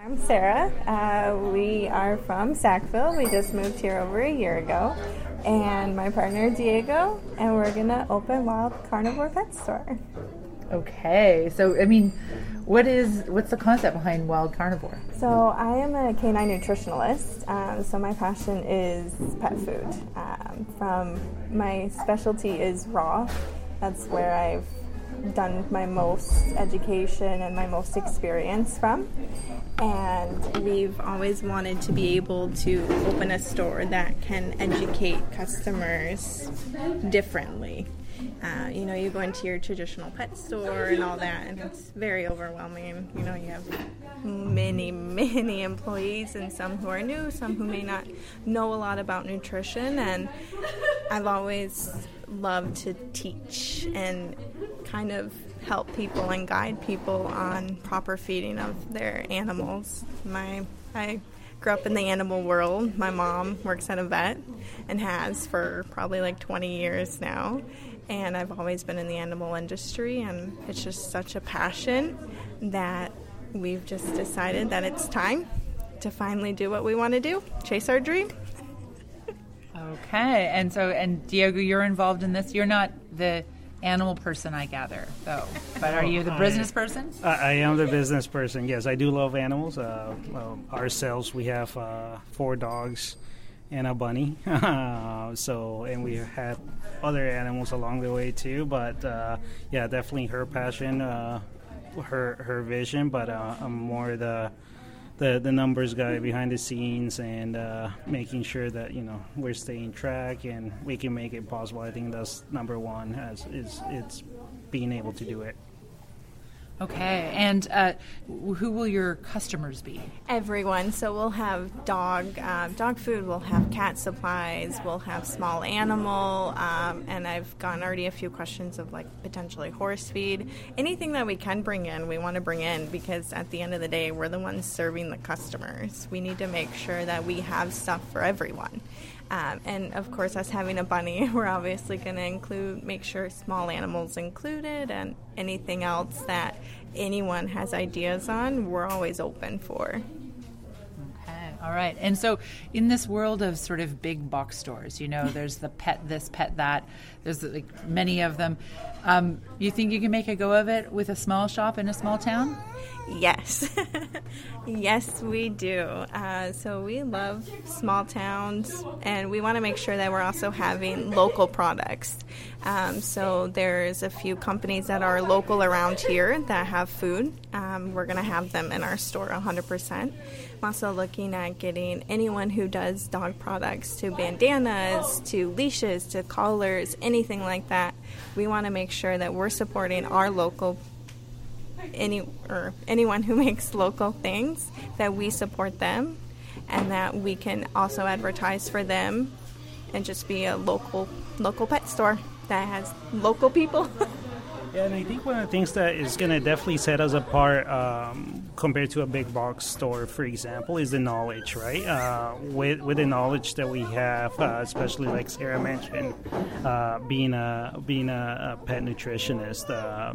I'm Sarah. We are from Sackville. We just moved here over a year ago. And my partner Diego, and we're going to open Wild Carnivore Pet Store. Okay, so what's the concept behind Wild Carnivore? So I am a canine nutritionalist, so my passion is pet food. From my specialty is raw. That's where I've done my most education and my most experience from. And we've always wanted to be able to open a store that can educate customers differently. You go into your traditional pet store and all that, and it's very overwhelming. You have many, many employees, and some who are new, some who may not know a lot about nutrition. And I've always loved to teach and kind of help people and guide people on proper feeding of their animals. I grew up in the animal world. My mom works at a vet and has for probably like 20 years now. And I've always been in the animal industry, and it's just such a passion that we've just decided that it's time to finally do what we want to do, chase our dream. Okay, and Diego, you're involved in this. You're not the animal person, I gather, though. But are you the business person? I am the business person, yes. I do love animals. Ourselves, we have 4 dogs and a bunny. And we had other animals along the way too. But definitely her passion, her vision. But I'm more the numbers guy behind the scenes and making sure that we're staying track and we can make it possible. I think that's number one, it's being able to do it. Okay, and who will your customers be? Everyone. So we'll have dog food, we'll have cat supplies, we'll have small animal, and I've gotten already a few questions of potentially horse feed. Anything that we can bring in, we want to bring in, because at the end of the day, we're the ones serving the customers. We need to make sure that we have stuff for everyone. And of course, us having a bunny, we're obviously going to make sure small animals included, and anything else that anyone has ideas on, we're always open for. Okay, all right. And so in this world of sort of big box stores, there's the pet this, pet that, there's many of them. You think you can make a go of it with a small shop in a small town? Yes. Yes, we do. So we love small towns, and we want to make sure that we're also having local products. So there's a few companies that are local around here that have food. We're going to have them in our store 100%. I'm also looking at getting anyone who does dog products, to bandanas, to leashes, to collars, anything like that. We want to make sure that we're supporting our local anyone who makes local things, that we support them, and that we can also advertise for them and just be a local pet store that has local people. Yeah, and I think one of the things that is going to definitely set us apart compared to a big box store, for example, is the knowledge, right? With the knowledge that we have, especially like Sarah mentioned, being a pet nutritionist,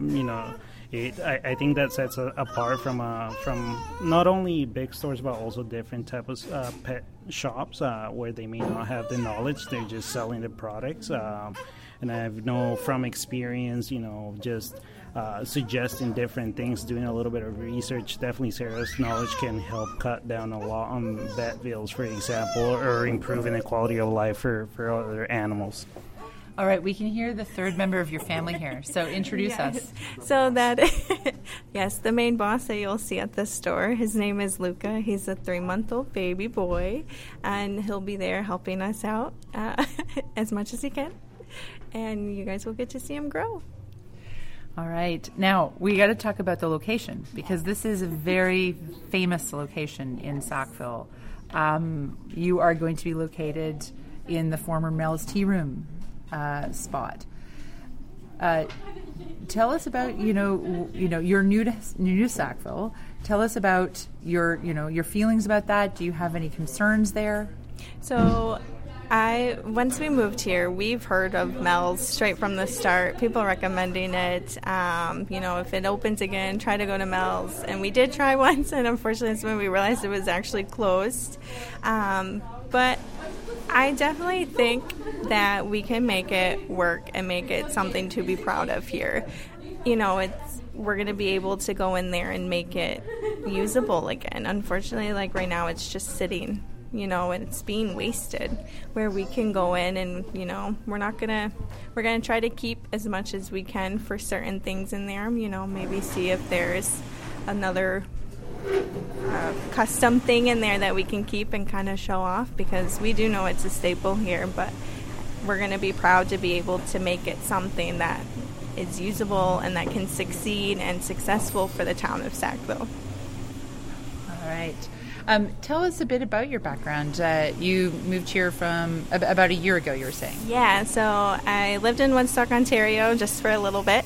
I think that sets us apart from not only big stores but also different types of pet shops where they may not have the knowledge, they're just selling the products. And I know from experience, just suggesting different things, doing a little bit of research. Definitely Sarah's knowledge can help cut down a lot on vet bills, for example, or improving the quality of life for other animals. All right, we can hear the third member of your family here, so introduce us. So yes, the main boss that you'll see at the store, his name is Luca. He's a 3-month-old baby boy, and he'll be there helping us out as much as he can, and you guys will get to see him grow. All right, now we got to talk about the location, because this is a very famous location in Sackville. You are going to be located in the former Mel's Tea Room spot. Tell us about you're new to Sackville. Tell us about your feelings about that. Do you have any concerns there? So Once we moved here, we've heard of Mel's straight from the start. People recommending it. If it opens again, try to go to Mel's. And we did try once, and unfortunately, that's when we realized it was actually closed. But I definitely think that we can make it work and make it something to be proud of here. We're going to be able to go in there and make it usable again. Unfortunately, like right now, it's just sitting, and it's being wasted, where we can go in and, we're going to try to keep as much as we can for certain things in there, maybe see if there's another custom thing in there that we can keep and kind of show off, because we do know it's a staple here, but we're going to be proud to be able to make it something that is usable and that can succeed and successful for the town of Sackville. All right. Tell us a bit about your background. You moved here from about a year ago, you were saying. Yeah, so I lived in Woodstock, Ontario, just for a little bit.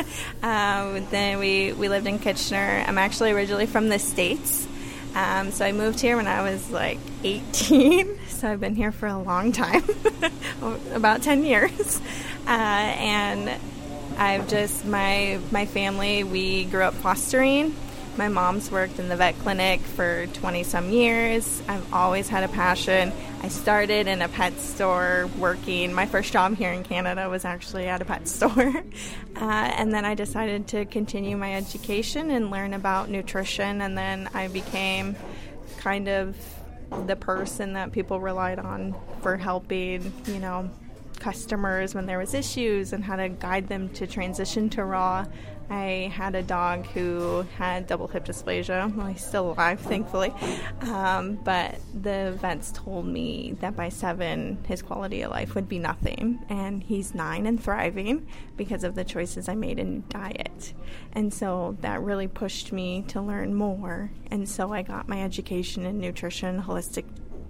Then we lived in Kitchener. I'm actually originally from the States. So I moved here when I was like 18. So I've been here for a long time, about 10 years. And I've just, my family, we grew up fostering. My mom's worked in the vet clinic for 20-some years. I've always had a passion. I started in a pet store working. My first job here in Canada was actually at a pet store. And then I decided to continue my education and learn about nutrition. And then I became kind of the person that people relied on for helping, customers when there was issues and how to guide them to transition to raw. I had a dog who had double hip dysplasia. Well, he's still alive, thankfully. But the vets told me that by 7, his quality of life would be nothing. And he's 9 and thriving because of the choices I made in diet. And so that really pushed me to learn more. And so I got my education in nutrition, holistic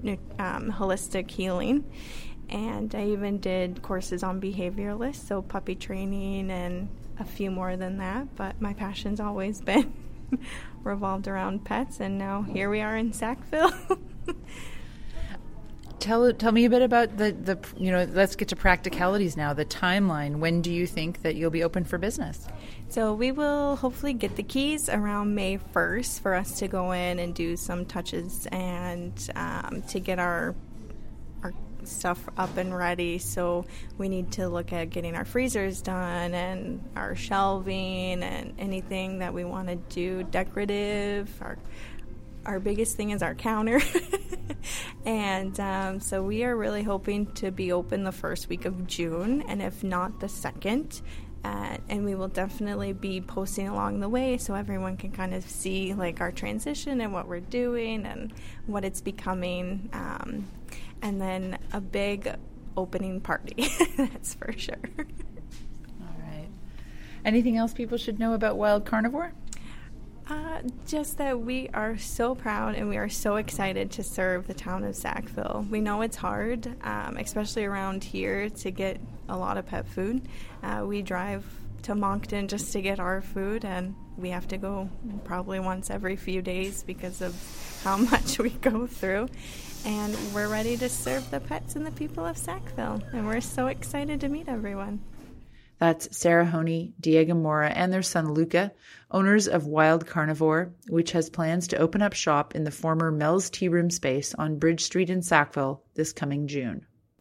healing. And I even did courses on behavioralists, so puppy training and a few more than that. But my passion's always been revolved around pets, and now here we are in Sackville. Tell me a bit about the let's get to practicalities now, the timeline. When do you think that you'll be open for business? So we will hopefully get the keys around May 1st for us to go in and do some touches and to get our stuff up and ready. So we need to look at getting our freezers done and our shelving and anything that we want to do decorative. Our biggest thing is our counter. And so we are really hoping to be open the first week of June, and if not the second. And we will definitely be posting along the way so everyone can kind of see like our transition and what we're doing and what it's becoming. And then a big opening party, that's for sure. All right. Anything else people should know about Wild Carnivore? Just that we are so proud and we are so excited to serve the town of Sackville. We know it's hard, especially around here, to get a lot of pet food. We drive to Moncton just to get our food, and we have to go probably once every few days because of how much we go through. And we're ready to serve the pets and the people of Sackville, and we're so excited to meet everyone. That's Sarah Honey, Diego Mora, and their son Luca, owners of Wild Carnivore, which has plans to open up shop in the former Mel's Tea Room space on Bridge Street in Sackville this coming June.